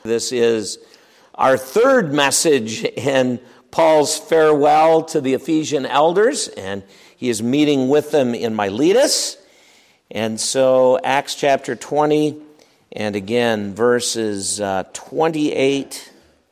This is our third message in Paul's farewell to the Ephesian elders, and he is meeting with them in Miletus. And so Acts chapter 20, and again verses 28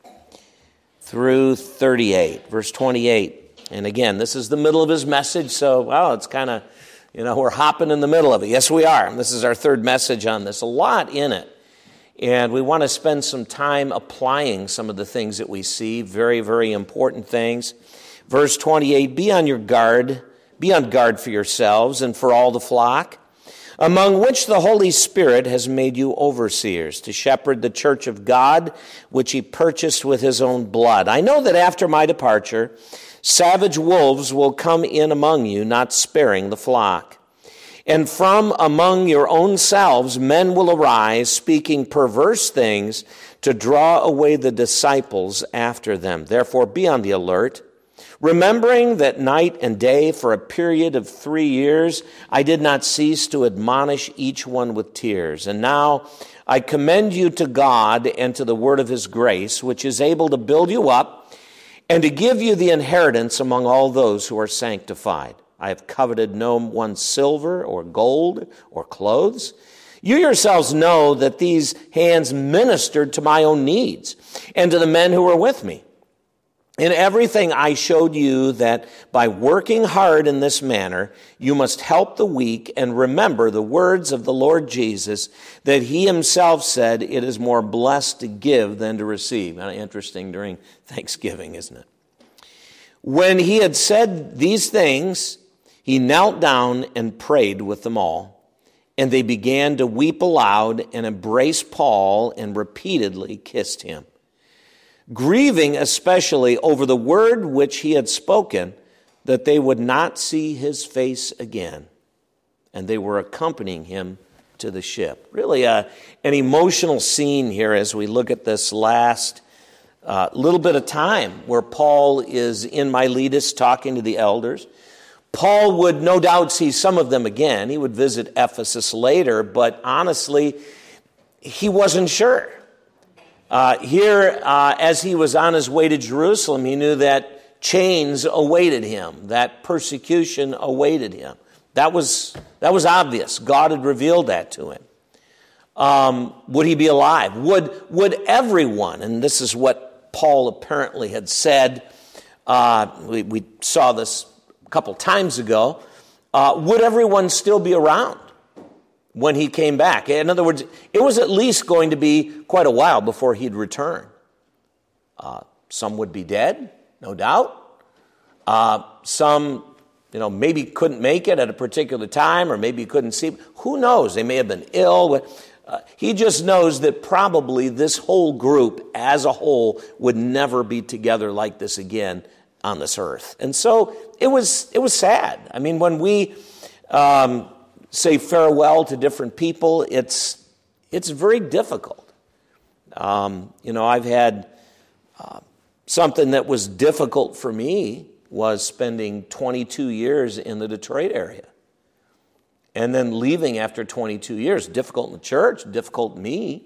through 38. Verse 28. And again, this is the middle of his message, so, well, it's kind of, we're hopping in the middle of it. Yes, we are. This is our third message on this. A lot in it. And we want to spend some time applying some of the things that we see, very, very important things. Verse 28, be on guard for yourselves and for all the flock, among which the Holy Spirit has made you overseers, to shepherd the church of God, which he purchased with his own blood. I know that after my departure, savage wolves will come in among you, not sparing the flock. And from among your own selves men will arise, speaking perverse things to draw away the disciples after them. Therefore, be on the alert, remembering that night and day for a period of 3 years I did not cease to admonish each one with tears. And now I commend you to God and to the word of his grace, which is able to build you up and to give you the inheritance among all those who are sanctified. I have coveted no one's silver or gold or clothes. You yourselves know that these hands ministered to my own needs and to the men who were with me. In everything I showed you that by working hard in this manner, you must help the weak and remember the words of the Lord Jesus, that he himself said, it is more blessed to give than to receive. Kind of interesting during Thanksgiving, isn't it? When he had said these things, he knelt down and prayed with them all, and they began to weep aloud and embrace Paul and repeatedly kissed him, grieving especially over the word which he had spoken, that they would not see his face again. And they were accompanying him to the ship. Really an emotional scene here as we look at this last little bit of time where Paul is in Miletus talking to the elders. Paul would no doubt see some of them again. He would visit Ephesus later, but honestly, he wasn't sure. As he was on his way to Jerusalem, he knew that chains awaited him, that persecution awaited him. That was obvious. God had revealed that to him. Would he be alive? Would everyone, and this is what Paul apparently had said, we saw this a couple times ago, would everyone still be around when he came back? In other words, it was at least going to be quite a while before he'd return. Some would be dead, no doubt. Some, maybe couldn't make it at a particular time, or maybe couldn't see. Who knows? They may have been ill. He just knows that probably this whole group as a whole would never be together like this again on this earth. And so it was sad. I mean, when we say farewell to different people, it's very difficult. I've had something that was difficult for me was spending 22 years in the Detroit area. And then leaving after 22 years, difficult in the church, difficult in me.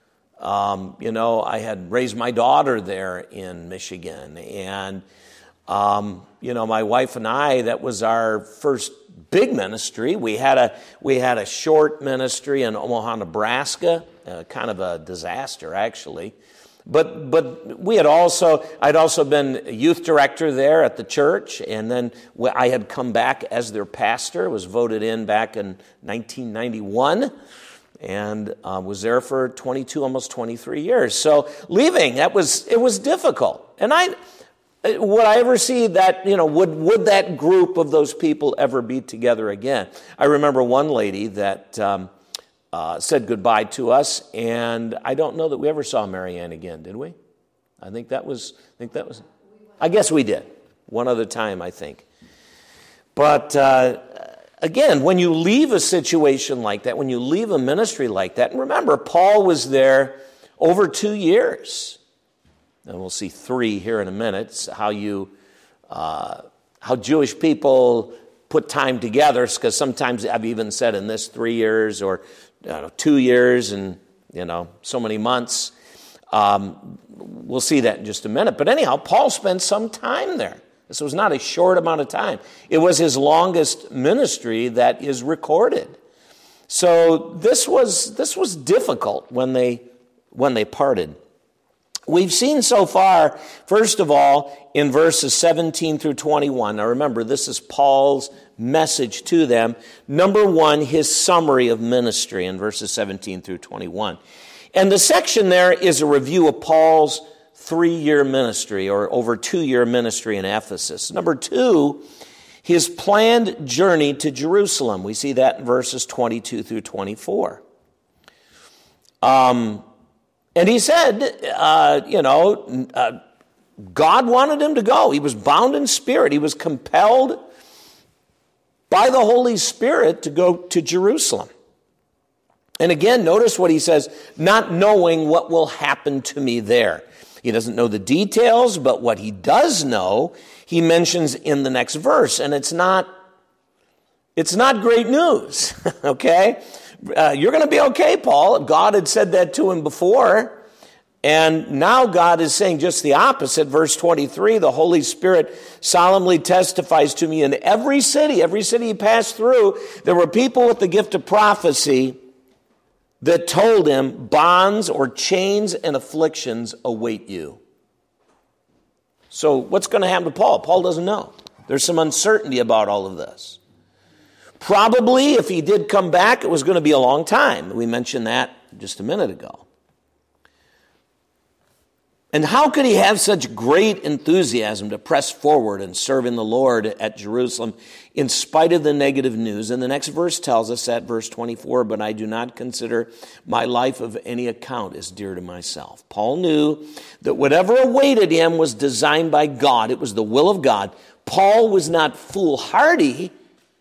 I had raised my daughter there in Michigan, and my wife and I, that was our first big ministry. We had a short ministry in Omaha, Nebraska, kind of a disaster actually. But I'd also been a youth director there at the church, and then I had come back as their pastor, was voted in back in 1991, and was there for 22, almost 23 years. So leaving, it was difficult. And would I ever see that, would that group of those people ever be together again? I remember one lady that said goodbye to us, and I don't know that we ever saw Marianne again, did we? I guess we did. One other time, I think. But again, when you leave a situation like that, when you leave a ministry like that, and remember, Paul was there over 2 years. And we'll see 3 here in a minute. It's how Jewish people put time together, because sometimes I've even said in this 3 years or 2 years and so many months. We'll see that in just a minute. But anyhow, Paul spent some time there. This was not a short amount of time. It was his longest ministry that is recorded. So this was difficult when they parted. We've seen so far, first of all, in verses 17 through 21. Now remember, this is Paul's message to them. Number one, his summary of ministry in verses 17 through 21. And the section there is a review of Paul's 3-year ministry, or over 2-year ministry in Ephesus. Number two, his planned journey to Jerusalem. We see that in verses 22 through 24. And he said, God wanted him to go. He was bound in spirit. He was compelled by the Holy Spirit to go to Jerusalem. And again, notice what he says, not knowing what will happen to me there. He doesn't know the details, but what he does know, he mentions in the next verse. And it's not great news, okay? You're going to be okay, Paul. God had said that to him before. And now God is saying just the opposite. Verse 23, the Holy Spirit solemnly testifies to me in every city he passed through, there were people with the gift of prophecy that told him bonds or chains and afflictions await you. So what's going to happen to Paul? Paul doesn't know. There's some uncertainty about all of this. Probably, if he did come back, it was going to be a long time. We mentioned that just a minute ago. And how could he have such great enthusiasm to press forward and serve in the Lord at Jerusalem in spite of the negative news? And the next verse tells us that, verse 24, but I do not consider my life of any account as dear to myself. Paul knew that whatever awaited him was designed by God. It was the will of God. Paul was not foolhardy,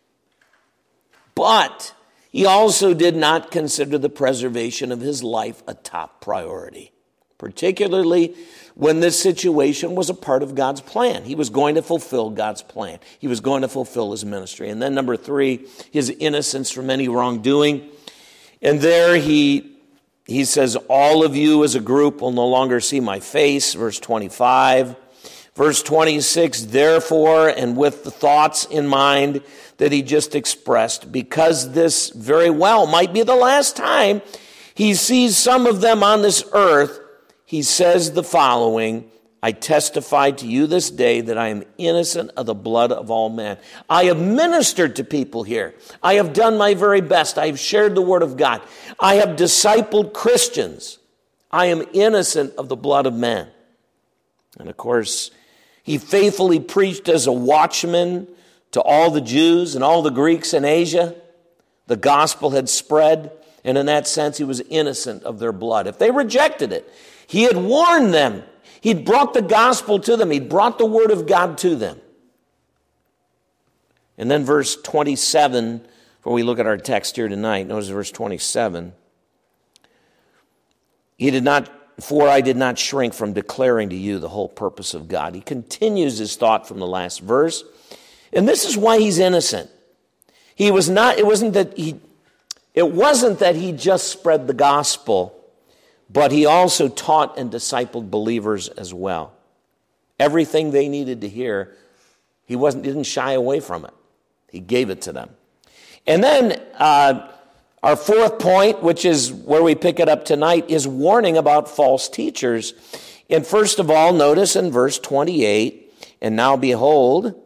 but he also did not consider the preservation of his life a top priority, particularly when this situation was a part of God's plan. He was going to fulfill God's plan. He was going to fulfill his ministry. And then number three, his innocence from any wrongdoing. And there he says, all of you as a group will no longer see my face, verse 25. Verse 26, therefore, and with the thoughts in mind that he just expressed, because this very well might be the last time he sees some of them on this earth, he says the following, I testify to you this day that I am innocent of the blood of all men. I have ministered to people here. I have done my very best. I have shared the word of God. I have discipled Christians. I am innocent of the blood of men. And of course, he faithfully preached as a watchman to all the Jews and all the Greeks in Asia. The gospel had spread, and in that sense, he was innocent of their blood. If they rejected it, he had warned them. He'd brought the gospel to them. He'd brought the word of God to them. And then verse 27, before we look at our text here tonight, notice verse 27. For I did not shrink from declaring to you the whole purpose of God. He continues his thought from the last verse. And this is why he's innocent. It wasn't that he just spread the gospel, but he also taught and discipled believers as well. Everything they needed to hear, he didn't shy away from it. He gave it to them. And then our fourth point, which is where we pick it up tonight, is warning about false teachers. And first of all, notice in verse 28, and now behold,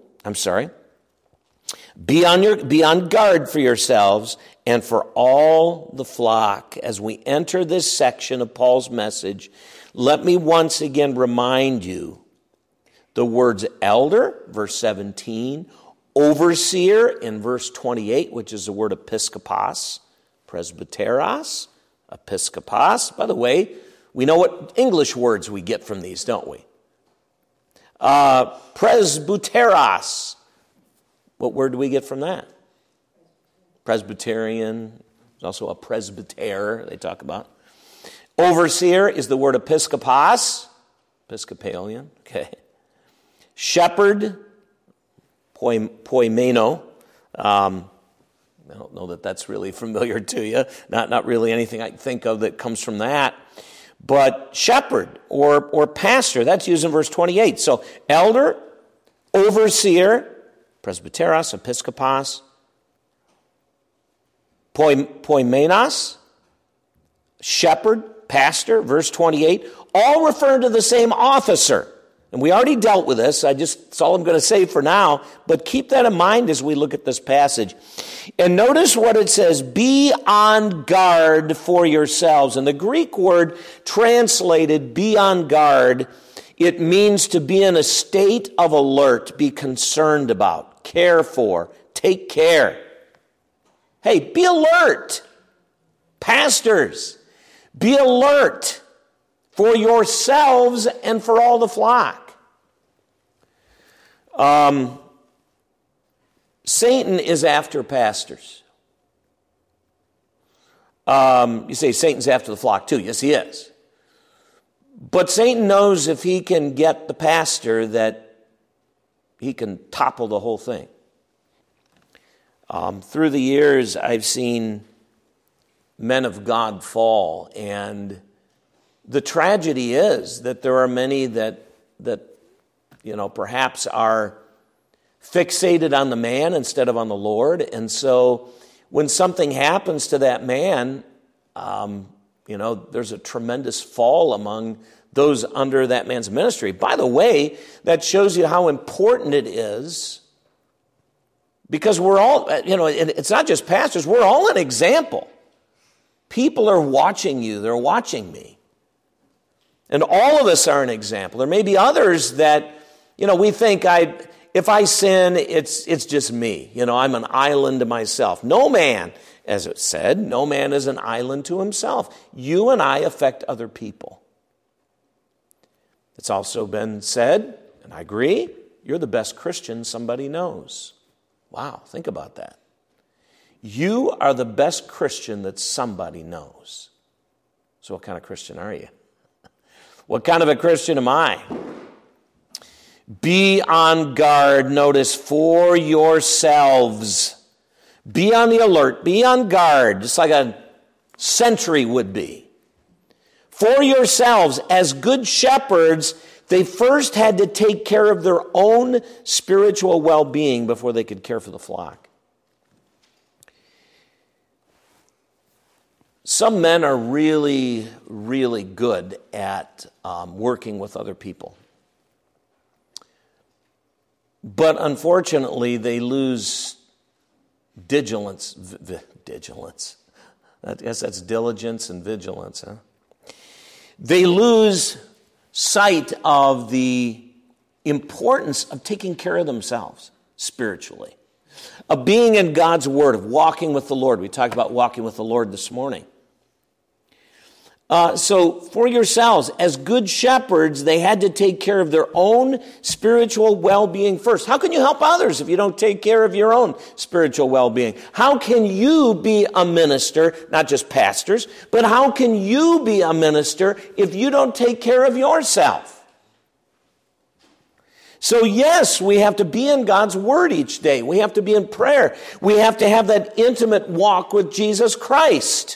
be on guard for yourselves and for all the flock. As we enter this section of Paul's message, let me once again remind you the words elder, verse 17, overseer in verse 28, which is the word episkopos, presbyteros, episkopos. By the way, we know what English words we get from these, don't we? Presbyteros. What word do we get from that? Presbyterian. There's also a presbyter they talk about. Overseer is the word episkopos, Episcopalian. Okay. Shepherd, poimeno. I don't know that that's really familiar to you. Not really anything I can think of that comes from that. But shepherd or pastor, that's used in verse 28. So elder, overseer, presbyteros, episkopos, poimenos, shepherd, pastor, verse 28, all refer to the same officer. And we already dealt with this. That's all I'm going to say for now. But keep that in mind as we look at this passage. And notice what it says, be on guard for yourselves. And the Greek word translated be on guard, it means to be in a state of alert, be concerned about, care for, take care. Hey, be alert. Pastors, be alert for yourselves and for all the flock. Satan is after pastors. You say Satan's after the flock too. Yes, he is. But Satan knows if he can get the pastor that he can topple the whole thing. Through the years, I've seen men of God fall, and the tragedy is that there are many that perhaps are fixated on the man instead of on the Lord. And so when something happens to that man, there's a tremendous fall among those under that man's ministry. By the way, that shows you how important it is, because we're all, it's not just pastors, we're all an example. People are watching you, they're watching me. And all of us are an example. There may be others that, we think if I sin, it's just me. I'm an island to myself. No man, as it said, no man is an island to himself. You and I affect other people. It's also been said, and I agree, you're the best Christian somebody knows. Wow, think about that. You are the best Christian that somebody knows. So what kind of Christian are you? What kind of a Christian am I? Be on guard, notice, for yourselves. Be on the alert, be on guard, just like a sentry would be. For yourselves, as good shepherds, they first had to take care of their own spiritual well-being before they could care for the flock. Some men are really, really good at working with other people. But unfortunately, they lose vigilance. I guess that's diligence and vigilance, huh? They lose sight of the importance of taking care of themselves spiritually, of being in God's Word, of walking with the Lord. We talked about walking with the Lord this morning. So for yourselves, as good shepherds, they had to take care of their own spiritual well-being first. How can you help others if you don't take care of your own spiritual well-being? How can you be a minister, not just pastors, but how can you be a minister if you don't take care of yourself? So yes, we have to be in God's Word each day. We have to be in prayer. We have to have that intimate walk with Jesus Christ.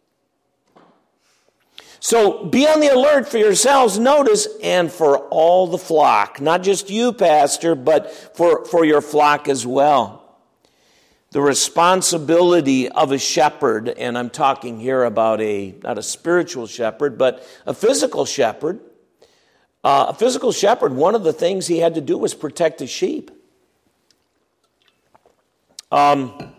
So be on the alert for yourselves, notice, and for all the flock. Not just you, pastor, but for your flock as well. The responsibility of a shepherd, and I'm talking here about not a spiritual shepherd, but a physical shepherd. A physical shepherd, one of the things he had to do was protect his sheep. In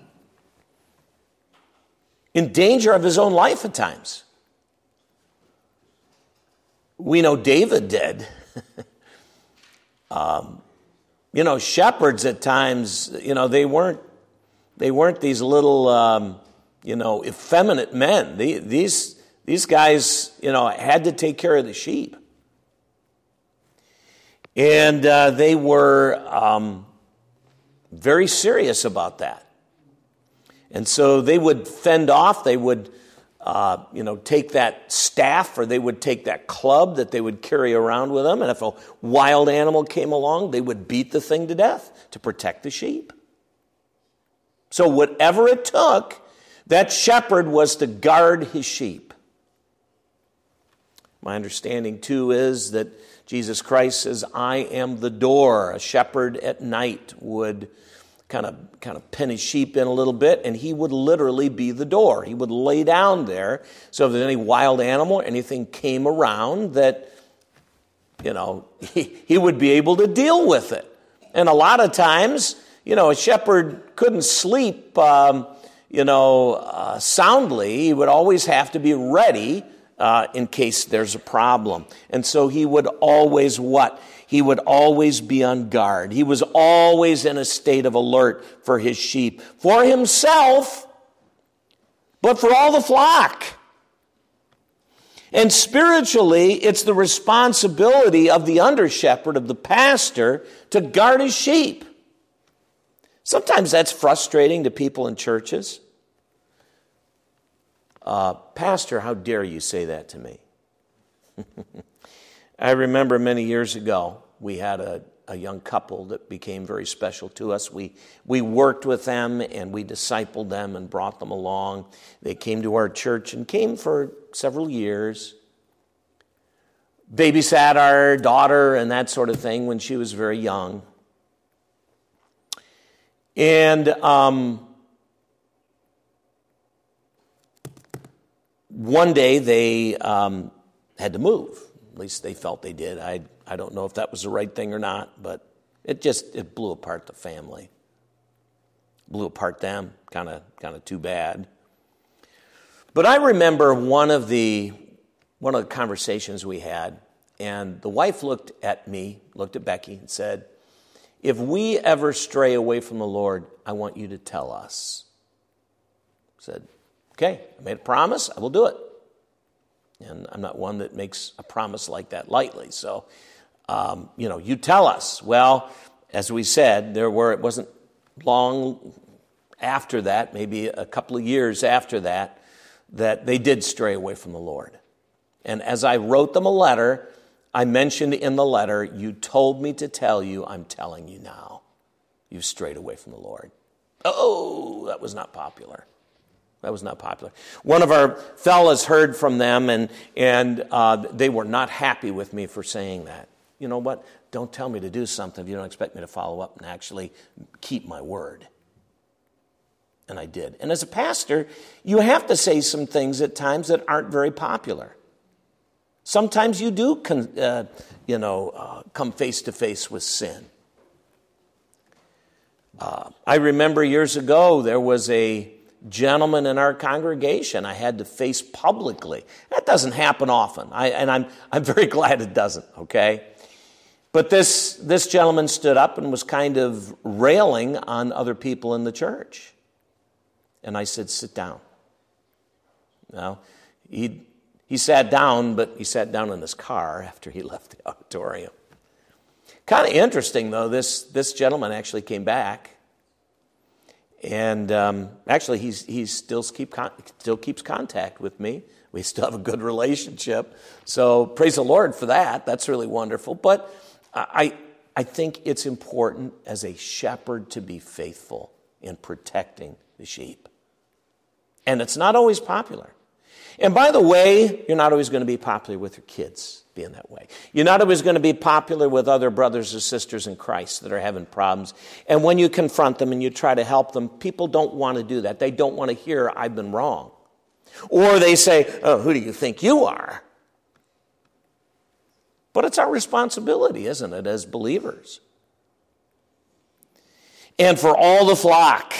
danger of his own life at times. We know David did. Shepherds at times, they weren't these little, effeminate men. These guys, had to take care of the sheep. And they were very serious about that. And so they would fend off, they would take that staff, or they would take that club that they would carry around with them. And if a wild animal came along, they would beat the thing to death to protect the sheep. So whatever it took, that shepherd was to guard his sheep. My understanding, too, is that Jesus Christ says, I am the door. A shepherd at night would kind of pin his sheep in a little bit, and he would literally be the door. He would lay down there, so if there's any wild animal or anything came around, that, he would be able to deal with it. And a lot of times, a shepherd couldn't sleep, soundly. He would always have to be ready in case there's a problem. And so he would always what? He would always be on guard. He was always in a state of alert for his sheep. For himself, but for all the flock. And spiritually, it's the responsibility of the under-shepherd, of the pastor, to guard his sheep. Sometimes that's frustrating to people in churches. Pastor, how dare you say that to me? I remember many years ago, we had a young couple that became very special to us. We worked with them and we discipled them and brought them along. They came to our church and came for several years. Babysat our daughter and that sort of thing when she was very young. And one day they had to move. At least they felt they did. I don't know if that was the right thing or not, but it blew apart the family. Blew apart them, kind of too bad. But I remember one of the conversations we had, and the wife looked at Becky and said, if we ever stray away from the Lord, I want you to tell us. I said, okay, I made a promise, I will do it. And I'm not one that makes a promise like that lightly. So, you tell us. Well, as we said, it wasn't long after that, maybe a couple of years after that they did stray away from the Lord. And as I wrote them a letter, I mentioned in the letter, you told me to tell you, I'm telling you now. You've strayed away from the Lord. Oh, that was not popular. That was not popular. One of our fellas heard from them, and they were not happy with me for saying that. You know what? Don't tell me to do something if you don't expect me to follow up and actually keep my word. And I did. And as a pastor, you have to say some things at times that aren't very popular. Sometimes you do, come face to face with sin. I remember years ago there was a gentleman in our congregation I had to face publicly. That doesn't happen often, and I'm very glad it doesn't. Okay, but this gentleman stood up and was kind of railing on other people in the church, and I said, "Sit down." Now he sat down, but he sat down in his car after he left the auditorium. Kind of interesting, though. This gentleman actually came back. And actually, he still keeps contact with me. We still have a good relationship. So praise the Lord for that. That's really wonderful. But I think it's important as a shepherd to be faithful in protecting the sheep. And it's not always popular. And by the way, you're not always going to be popular with your kids being that way. You're not always going to be popular with other brothers or sisters in Christ that are having problems. And when you confront them and you try to help them, people don't want to do that. They don't want to hear, I've been wrong. Or they say, oh, who do you think you are? But it's our responsibility, isn't it, as believers? And for all the flock,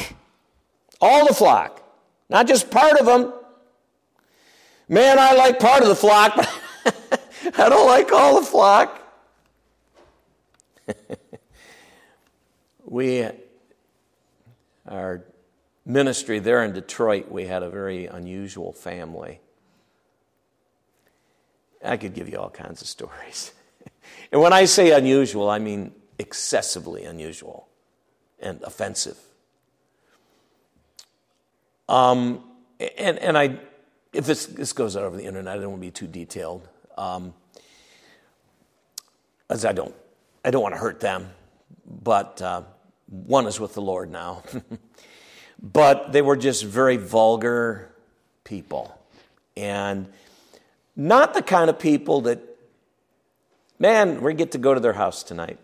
not just part of them. Man, I like part of the flock, but I don't like all the flock. Our ministry there in Detroit, we had a very unusual family. I could give you all kinds of stories. And when I say unusual, I mean excessively unusual and offensive. If this goes out over the internet, I don't want to be too detailed, as I don't want to hurt them. But one is with the Lord now. But they were just very vulgar people, and Not the kind of people that, man, we get to go to their house tonight.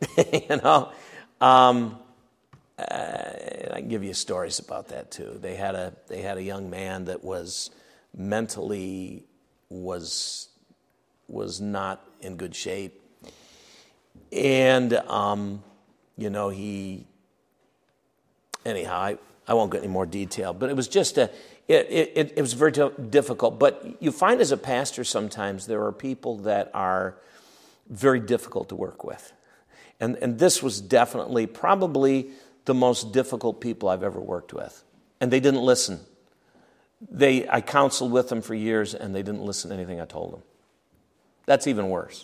I can give you stories about that too. They had a young man that was mentally was not in good shape, and he. Anyhow, I won't get any more detail, but it was just it was very difficult. But you find as a pastor sometimes there are people that are very difficult to work with. And this was definitely probably the most difficult people I've ever worked with. And they didn't listen. I counseled with them for years, and they didn't listen to anything I told them. That's even worse.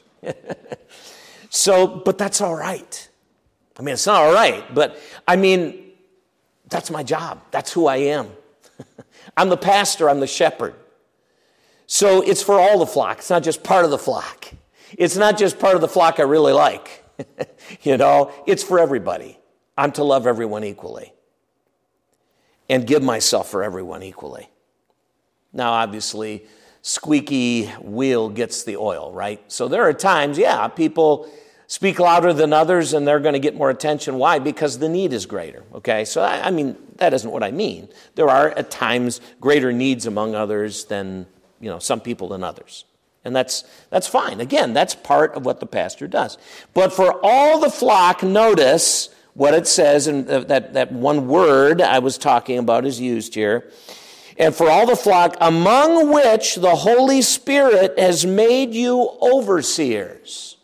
But that's all right. I mean, it's not all right, but I mean, that's my job. That's who I am. I'm the pastor. I'm the shepherd. So it's for all the flock. It's not just part of the flock. It's not just part of the flock I really like. It's for everybody. I'm to love everyone equally and give myself for everyone equally. Now, obviously, squeaky wheel gets the oil, right? So there are times, people speak louder than others and they're going to get more attention. Why? Because the need is greater, okay? So, I mean, that isn't what I mean. There are, at times, greater needs among others than, some people than others. And that's fine. Again, that's part of what the pastor does. But for all the flock, notice what it says, and that one word I was talking about is used here. And for all the flock, among which the Holy Spirit has made you overseers.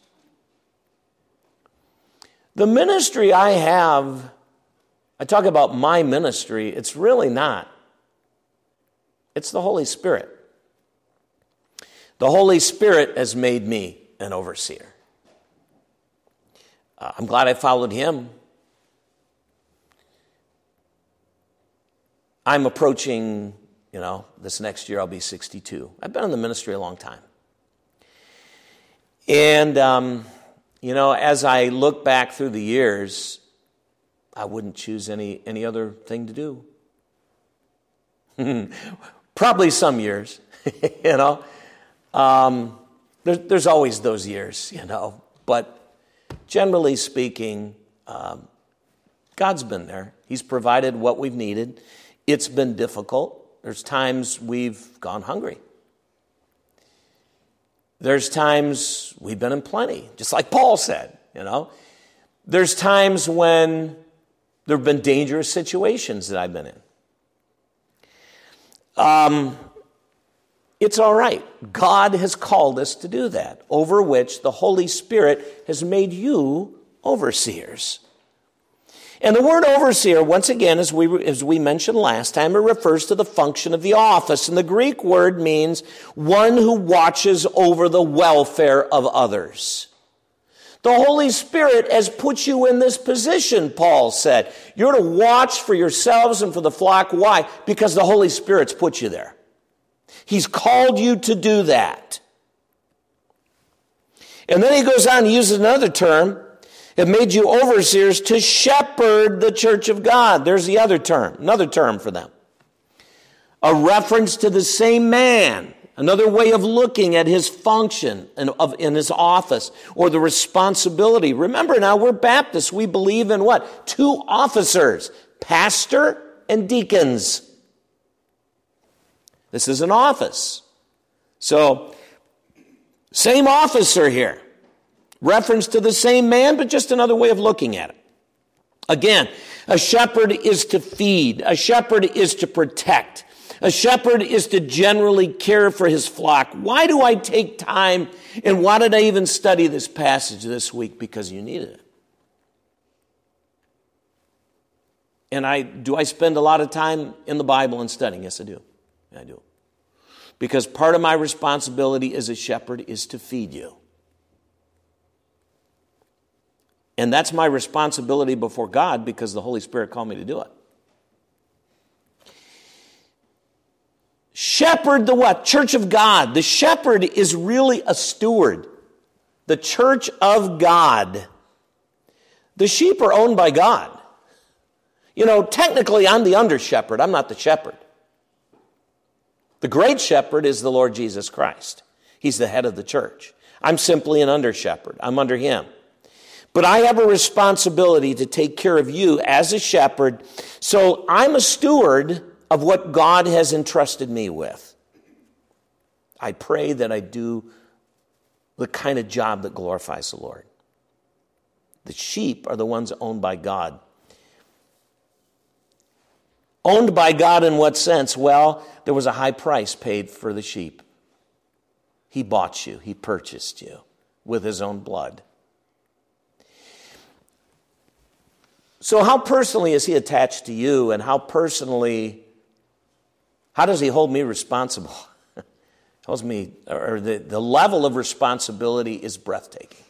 The ministry I have, I talk about my ministry, it's really not. It's the Holy Spirit. The Holy Spirit has made me an overseer. I'm glad I followed him. I'm approaching, this next year I'll be 62. I've been in the ministry a long time. And, as I look back through the years, I wouldn't choose any other thing to do. Probably some years, There's always those years, but generally speaking, God's been there. He's provided what we've needed. It's been difficult. There's times we've gone hungry. There's times we've been in plenty, just like Paul said, There's times when there have been dangerous situations that I've been in. It's all right. God has called us to do that, over which the Holy Spirit has made you overseers. And the word overseer, once again, as we mentioned last time, it refers to the function of the office. And the Greek word means one who watches over the welfare of others. The Holy Spirit has put you in this position, Paul said. You're to watch for yourselves and for the flock. Why? Because the Holy Spirit's put you there. He's called you to do that. And then he goes on and uses another term. It made you overseers to shepherd the church of God. There's the other term, another term for them. A reference to the same man. Another way of looking at his function in his office or the responsibility. Remember now, we're Baptists. We believe in what? 2 officers, pastor and deacons. This is an office. So, same officer here. Reference to the same man, but just another way of looking at it. Again, a shepherd is to feed. A shepherd is to protect. A shepherd is to generally care for his flock. Why do I take time, and why did I even study this passage this week? Because you needed it. And do I spend a lot of time in the Bible and studying? Yes, I do. I do. Because part of my responsibility as a shepherd is to feed you. And that's my responsibility before God because the Holy Spirit called me to do it. Shepherd the what? Church of God. The shepherd is really a steward. The church of God. The sheep are owned by God. Technically I'm the under shepherd. I'm not the shepherd. The great shepherd is the Lord Jesus Christ. He's the head of the church. I'm simply an under shepherd. I'm under him. But I have a responsibility to take care of you as a shepherd. So I'm a steward of what God has entrusted me with. I pray that I do the kind of job that glorifies the Lord. The sheep are the ones owned by God. Owned by God in what sense? Well, there was a high price paid for the sheep. He bought you. He purchased you with his own blood. So how personally is he attached to you, and how does he hold me responsible? Tells me, or the level of responsibility is breathtaking.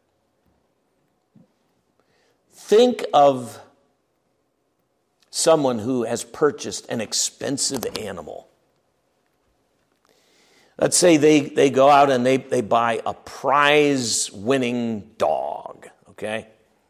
Think of someone who has purchased an expensive animal. Let's say they go out and they buy a prize-winning dog, okay?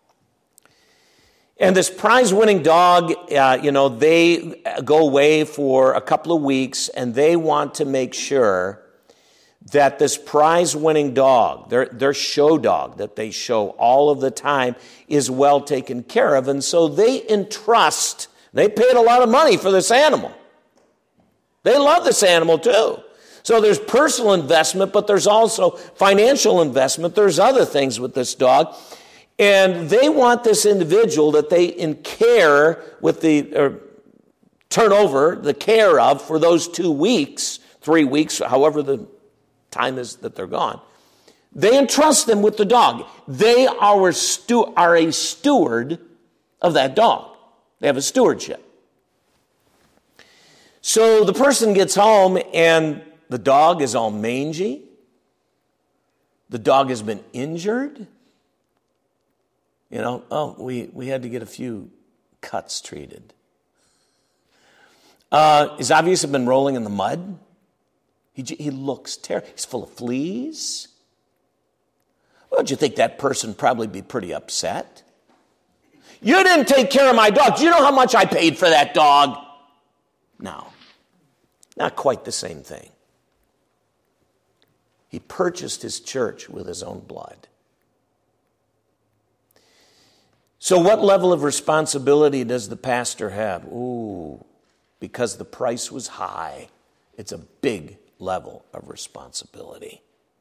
And this prize-winning dog, they go away for a couple of weeks, and they want to make sure that this prize-winning dog, their show dog that they show all of the time, is well taken care of. And so they paid a lot of money for this animal. They love this animal too. So there's personal investment, but there's also financial investment. There's other things with this dog. And they want this individual that they turn over the care of for those 2 weeks, 3 weeks, however the time is that they're gone. They entrust them with the dog. They are a steward of that dog. They have a stewardship. So the person gets home and the dog is all mangy. The dog has been injured. We had to get a few cuts treated. He's obviously been rolling in the mud. He looks terrible. He's full of fleas. Well, don't you think that person probably be pretty upset? You didn't take care of my dog. Do you know how much I paid for that dog? No, not quite the same thing. He purchased his church with his own blood. So what level of responsibility does the pastor have? Because the price was high, it's a big level of responsibility.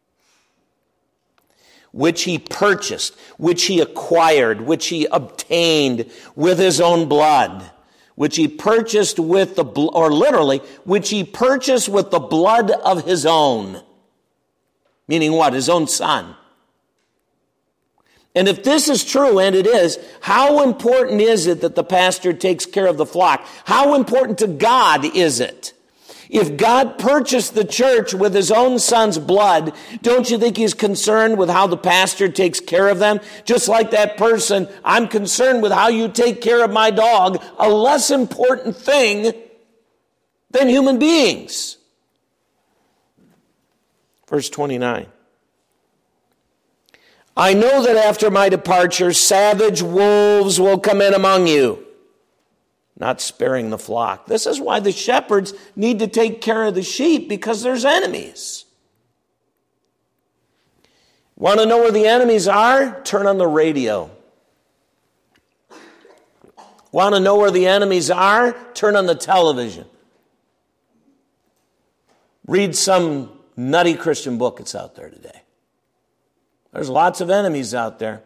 Which he purchased, which he acquired, which he obtained with his own blood, which he purchased with which he purchased with the blood of his own. Meaning what? His own son. And if this is true, and it is, how important is it that the pastor takes care of the flock? How important to God is it? If God purchased the church with his own son's blood, don't you think he's concerned with how the pastor takes care of them? Just like that person, I'm concerned with how you take care of my dog, a less important thing than human beings. Verse 29. I know that after my departure, savage wolves will come in among you, not sparing the flock. This is why the shepherds need to take care of the sheep, because there's enemies. Want to know where the enemies are? Turn on the radio. Want to know where the enemies are? Turn on the television. Read some nutty Christian book that's out there today. There's lots of enemies out there.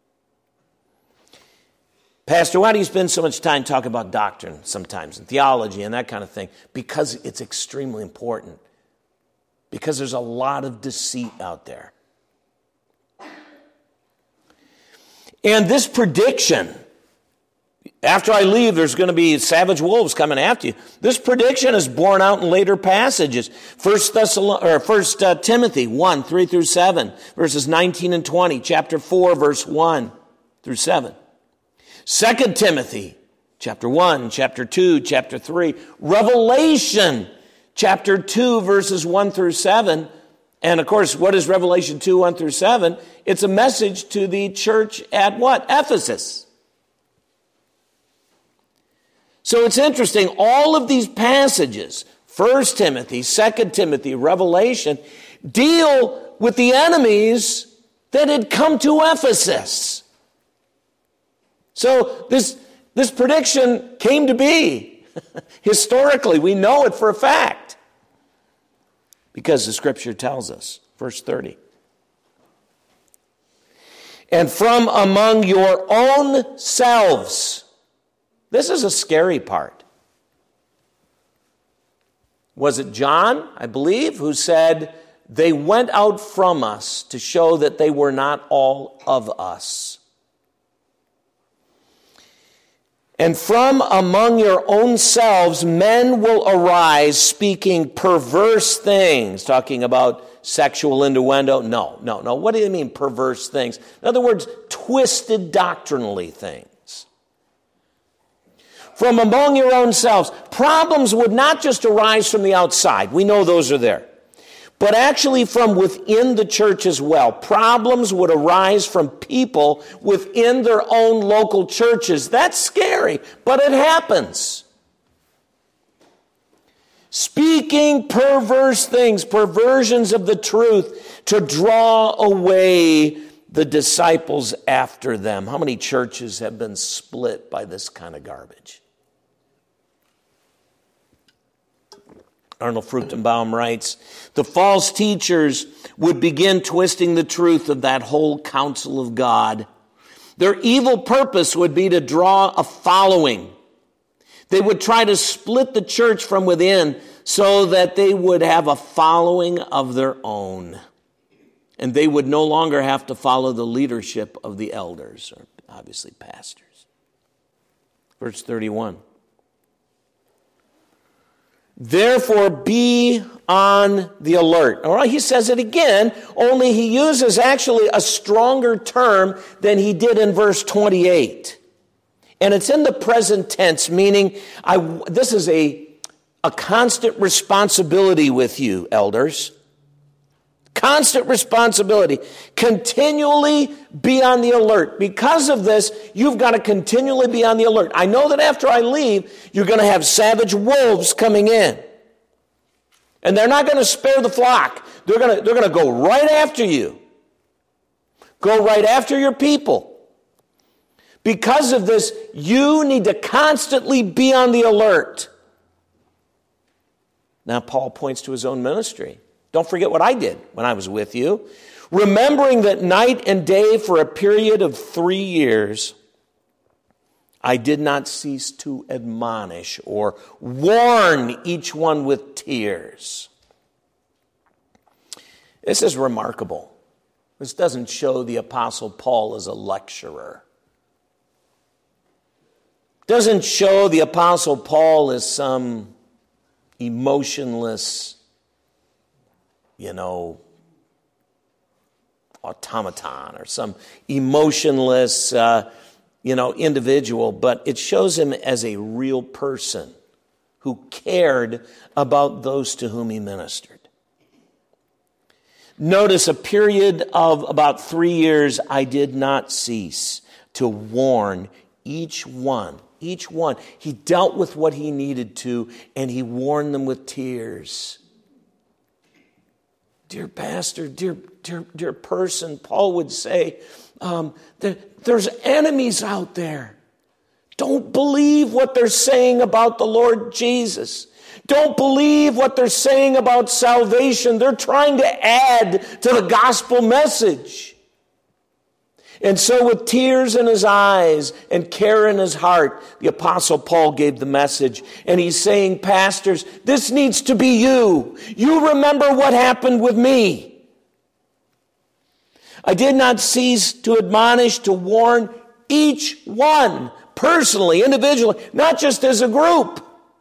Pastor, why do you spend so much time talking about doctrine sometimes and theology and that kind of thing? Because it's extremely important. Because there's a lot of deceit out there. And this prediction, after I leave, there's going to be savage wolves coming after you. This prediction is borne out in later passages. 1 Timothy 1, 3 through 7, verses 19 and 20, chapter 4, verse 1 through 7. 2 Timothy chapter 1, chapter 2, chapter 3. Revelation chapter 2, verses 1 through 7. And of course, what is Revelation 2, 1 through 7? It's a message to the church at what? Ephesus. So it's interesting, all of these passages, 1 Timothy, 2 Timothy, Revelation, deal with the enemies that had come to Ephesus. So this prediction came to be. Historically, we know it for a fact. Because the Scripture tells us. Verse 30. And from among your own selves. This is a scary part. Was it John, I believe, who said, they went out from us to show that they were not all of us? And from among your own selves, men will arise speaking perverse things. Talking about sexual innuendo. No. What do you mean perverse things? In other words, twisted doctrinally things. From among your own selves. Problems would not just arise from the outside. We know those are there. But actually from within the church as well. Problems would arise from people within their own local churches. That's scary, but it happens. Speaking perverse things, perversions of the truth, to draw away the disciples after them. How many churches have been split by this kind of garbage? Arnold Fruchtenbaum writes, the false teachers would begin twisting the truth of that whole counsel of God. Their evil purpose would be to draw a following. They would try to split the church from within so that they would have a following of their own. And they would no longer have to follow the leadership of the elders, or obviously pastors. Verse 31. Therefore, be on the alert. All right, he says it again, only he uses actually a stronger term than he did in verse 28. And it's in the present tense, meaning this is a constant responsibility with you, elders. Constant responsibility. Continually be on the alert. Because of this, you've got to continually be on the alert. I know that after I leave, you're going to have savage wolves coming in. And they're not going to spare the flock. They're going to go right after you. Go right after your people. Because of this, you need to constantly be on the alert. Now, Paul points to his own ministry. Don't forget what I did when I was with you. Remembering that night and day for a period of 3 years, I did not cease to admonish or warn each one with tears. This is remarkable. This doesn't show the Apostle Paul as a lecturer. Doesn't show the Apostle Paul as some emotionless, automaton or some emotionless, individual, but it shows him as a real person who cared about those to whom he ministered. Notice a period of about 3 years, I did not cease to warn each one. Each one. He dealt with what he needed to, and he warned them with tears. Dear pastor, dear person, Paul would say, there's enemies out there. Don't believe what they're saying about the Lord Jesus. Don't believe what they're saying about salvation. They're trying to add to the gospel message. And so with tears in his eyes and care in his heart, the Apostle Paul gave the message. And he's saying, pastors, this needs to be you. You remember what happened with me. I did not cease to admonish, to warn each one, personally, individually, not just as a group.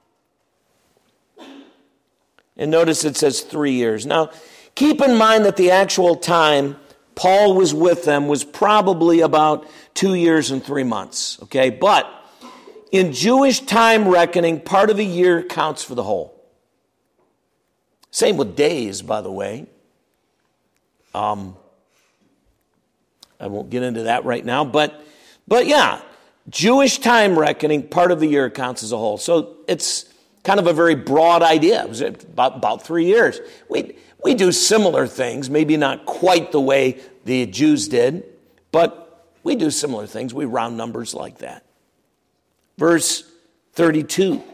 And notice it says 3 years. Now, keep in mind that the actual time Paul was with them was probably about 2 years and 3 months, okay? But in Jewish time reckoning, part of a year counts for the whole. Same with days, by the way. I won't get into that right now, but yeah, Jewish time reckoning, part of the year counts as a whole. So it's Kind of a very broad idea. It was about 3 years. We do similar things, maybe not quite the way the Jews did, but we do similar things. We round numbers like that. Verse 32.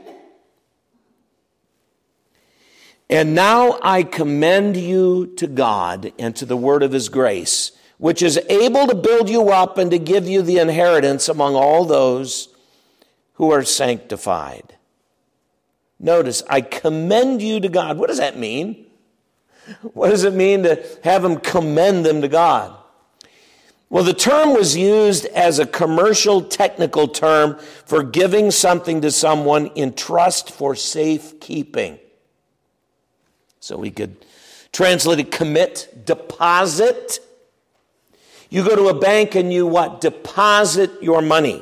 And now I commend you to God and to the word of his grace, which is able to build you up and to give you the inheritance among all those who are sanctified. Notice, I commend you to God. What does that mean? What does it mean to have him commend them to God? Well, the term was used as a commercial technical term for giving something to someone in trust for safekeeping. So we could translate it commit, deposit. You go to a bank and you what? Deposit your money.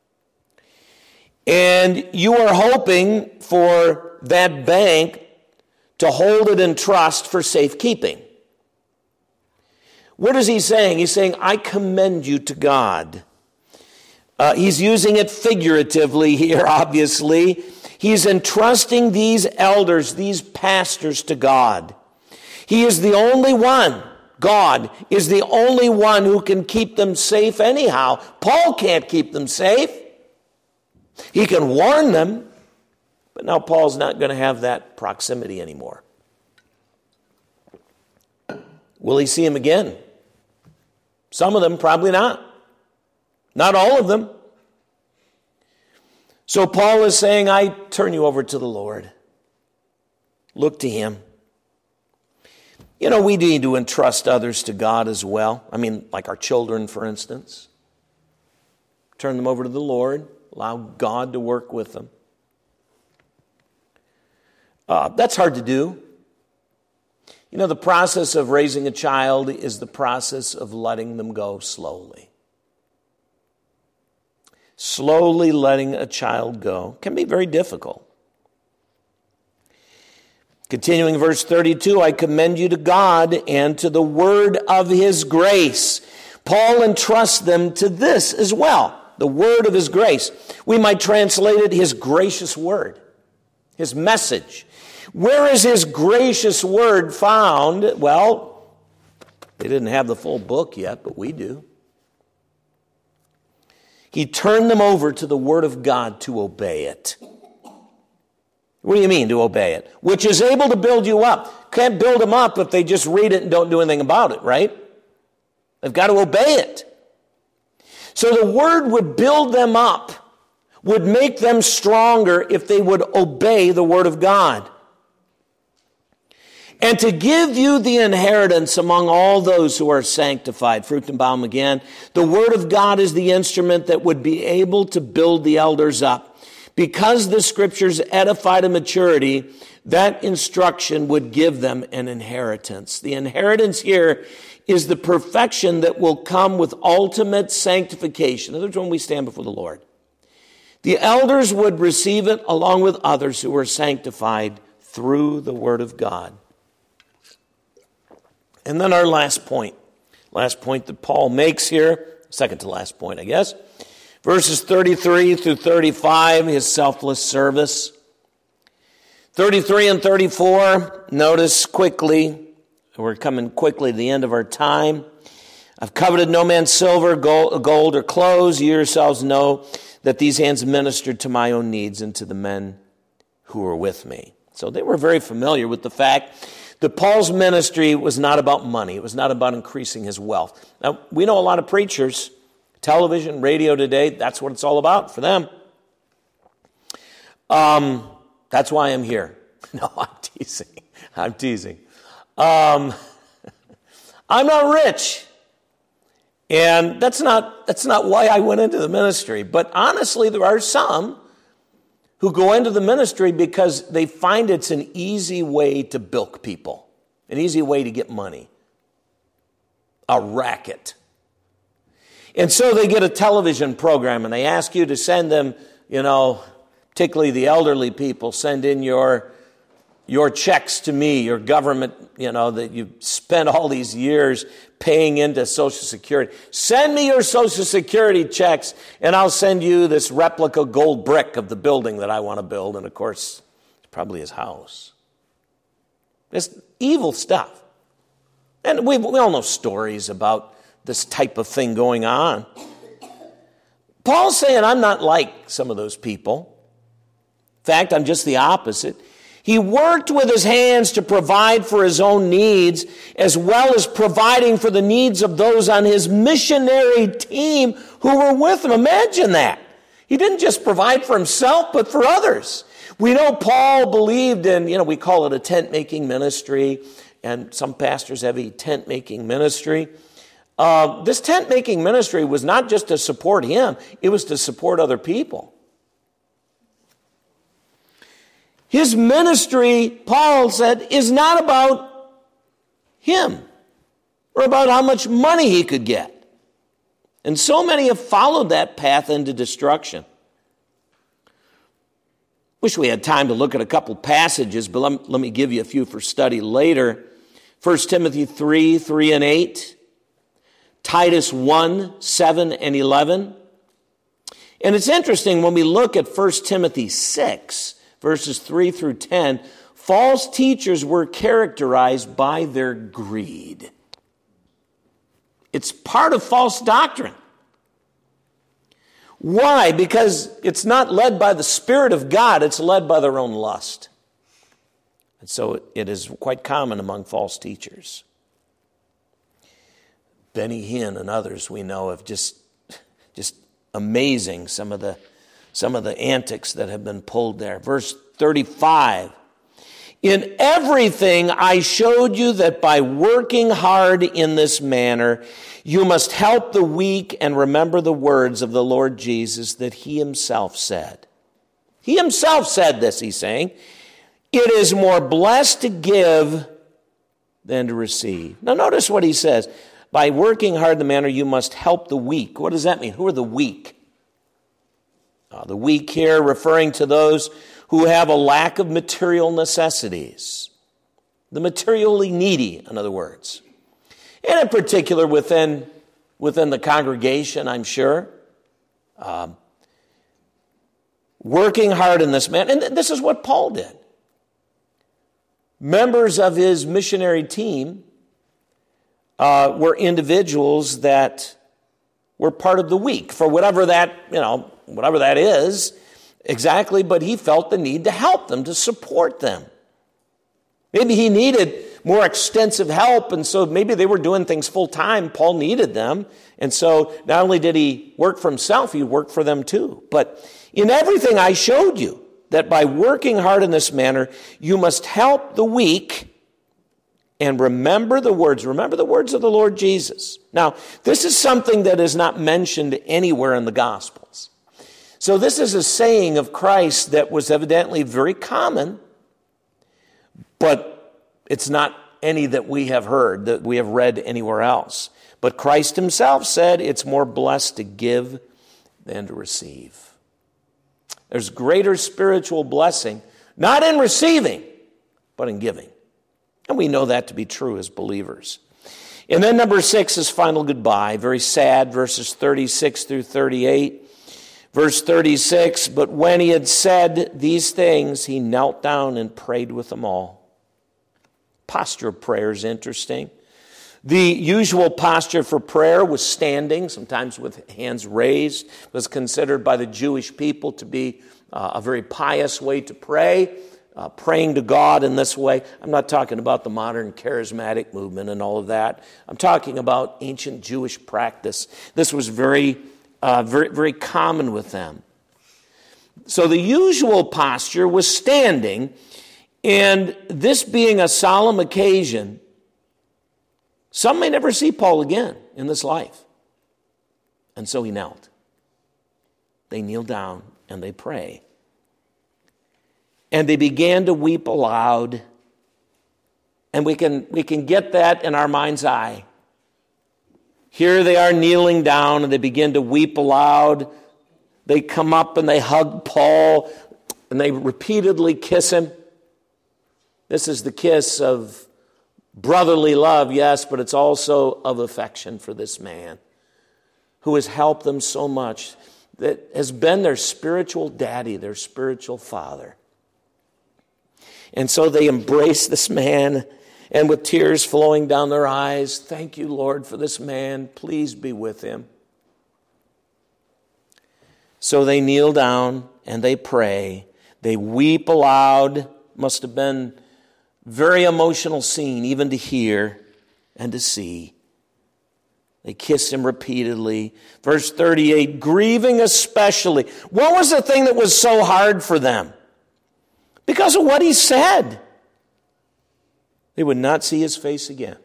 And you are hoping for that bank to hold it in trust for safekeeping. What is he saying? He's saying, I commend you to God. He's using it figuratively here, obviously. He's entrusting these elders, these pastors to God. He is the only one, God is the only one who can keep them safe anyhow. Paul can't keep them safe. He can warn them, but now Paul's not going to have that proximity anymore. Will he see him again? Some of them, probably not. Not all of them. So Paul is saying, I turn you over to the Lord. Look to him. You know, we need to entrust others to God as well. I mean, like our children, for instance. Turn them over to the Lord. Allow God to work with them. That's hard to do. You know, the process of raising a child is the process of letting them go slowly. Slowly letting a child go can be very difficult. Continuing verse 32, I commend you to God and to the word of his grace. Paul entrusts them to this as well, the word of his grace. We might translate it his gracious word, his message. Where is his gracious word found? Well, they didn't have the full book yet, but we do. He turned them over to the word of God to obey it. What do you mean to obey it? Which is able to build you up. Can't build them up if they just read it and don't do anything about it, right? They've got to obey it. So the word would build them up, would make them stronger if they would obey the word of God. And to give you the inheritance among all those who are sanctified. Fruchtenbaum again. The word of God is the instrument that would be able to build the elders up. Because the scriptures edify to maturity, that instruction would give them an inheritance. The inheritance here is the perfection that will come with ultimate sanctification. In other words, when we stand before the Lord. The elders would receive it along with others who are sanctified through the word of God. And then our last point that Paul makes here, second to last point, I guess. Verses 33 through 35, his selfless service. 33 and 34, notice quickly, we're coming quickly to the end of our time. I've coveted no man's silver, gold, or clothes. You yourselves know that these hands ministered to my own needs and to the men who were with me. So they were very familiar with the fact that Paul's ministry was not about money. It was not about increasing his wealth. Now, we know a lot of preachers, television, radio today, that's what it's all about for them. That's why I'm here. No, I'm teasing. I'm not rich. And that's not why I went into the ministry. But honestly, there are some who go into the ministry because they find it's an easy way to bilk people, an easy way to get money, a racket. And so they get a television program and they ask you to send them, particularly the elderly people, send in your checks to me, your government, that you've spent all these years paying into Social Security. Send me your Social Security checks and I'll send you this replica gold brick of the building that I want to build. And of course, probably his house. It's evil stuff. And we all know stories about this type of thing going on. Paul's saying, I'm not like some of those people. In fact, I'm just the opposite. He worked with his hands to provide for his own needs, as well as providing for the needs of those on his missionary team who were with him. Imagine that. He didn't just provide for himself, but for others. We know Paul believed in, we call it a tent-making ministry, and some pastors have a tent-making ministry. This tent-making ministry was not just to support him, it was to support other people. His ministry, Paul said, is not about him or about how much money he could get. And so many have followed that path into destruction. Wish we had time to look at a couple passages, but let me give you a few for study later. 1 Timothy 3 and 8. Titus 1, 7 and 11. And it's interesting when we look at 1 Timothy 6, verses 3 through 10, false teachers were characterized by their greed. It's part of false doctrine. Why? Because it's not led by the Spirit of God, it's led by their own lust. And so it is quite common among false teachers. Benny Hinn and others we know have just amazing some of the antics that have been pulled there. Verse 35. In everything I showed you that by working hard in this manner, you must help the weak and remember the words of the Lord Jesus that he himself said. He himself said this, he's saying, it is more blessed to give than to receive. Now notice what he says. By working hard in the manner, you must help the weak. What does that mean? Who are the weak? The weak here referring to those who have a lack of material necessities. The materially needy, in other words. And in particular within the congregation, I'm sure. Working hard in this manner. And this is what Paul did. Members of his missionary team were individuals that were part of the weak, for whatever that is exactly, but he felt the need to help them, to support them. Maybe he needed more extensive help, and so maybe they were doing things full time. Paul needed them, and so not only did he work for himself, he worked for them too. But in everything I showed you that by working hard in this manner, you must help the weak and remember the words of the Lord Jesus. Now, this is something that is not mentioned anywhere in the Gospels. So this is a saying of Christ that was evidently very common, but it's not any that we have heard, that we have read anywhere else. But Christ himself said it's more blessed to give than to receive. There's greater spiritual blessing, not in receiving, but in giving. And we know that to be true as believers. And then number 6 is final goodbye. Very sad, verses 36 through 38. Verse 36, but when he had said these things, he knelt down and prayed with them all. Posture of prayer is interesting. The usual posture for prayer was standing, sometimes with hands raised. It was considered by the Jewish people to be a very pious way to pray. Praying to God in this way. I'm not talking about the modern charismatic movement and all of that. I'm talking about ancient Jewish practice. This was very common with them. So the usual posture was standing, and this being a solemn occasion, some may never see Paul again in this life. And so he knelt. They kneel down and they pray. And they began to weep aloud. And we can get that in our mind's eye. Here they are kneeling down and they begin to weep aloud. They come up and they hug Paul and they repeatedly kiss him. This is the kiss of brotherly love, yes, but it's also of affection for this man who has helped them so much, that has been their spiritual daddy, their spiritual father. And so they embrace this man, and with tears flowing down their eyes, thank you, Lord, for this man. Please be with him. So they kneel down and they pray. They weep aloud. Must have been a very emotional scene, even to hear and to see. They kiss him repeatedly. Verse 38, grieving especially. What was the thing that was so hard for them? Because of what he said. They would not see his face again.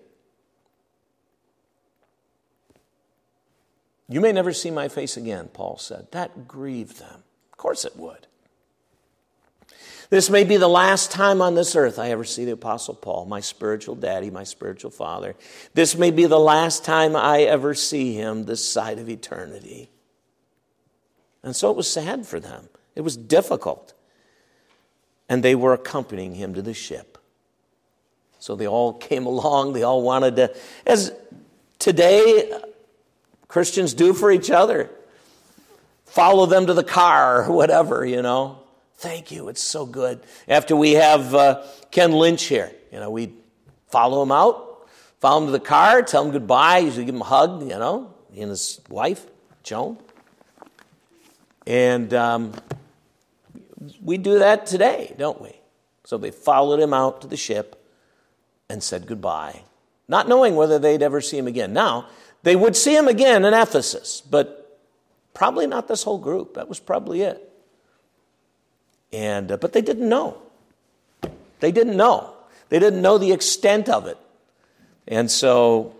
You may never see my face again, Paul said. That grieved them. Of course it would. This may be the last time on this earth I ever see the Apostle Paul, my spiritual daddy, my spiritual father. This may be the last time I ever see him this side of eternity. And so it was sad for them. It was difficult. And they were accompanying him to the ship. So they all came along. They all wanted to, as today Christians do for each other, follow them to the car or whatever, Thank you, it's so good. After we have Ken Lynch here, we follow him out, follow him to the car, tell him goodbye, usually give him a hug, he and his wife, Joan. And we do that today, don't we? So they followed him out to the ship and said goodbye, not knowing whether they'd ever see him again. Now, they would see him again in Ephesus, but probably not this whole group. That was probably it. But they didn't know. They didn't know. They didn't know the extent of it. And so,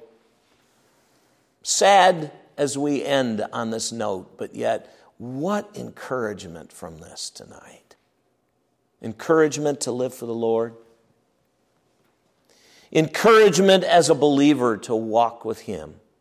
sad as we end on this note, but yet, what encouragement from this tonight. Encouragement to live for the Lord. Encouragement as a believer to walk with Him.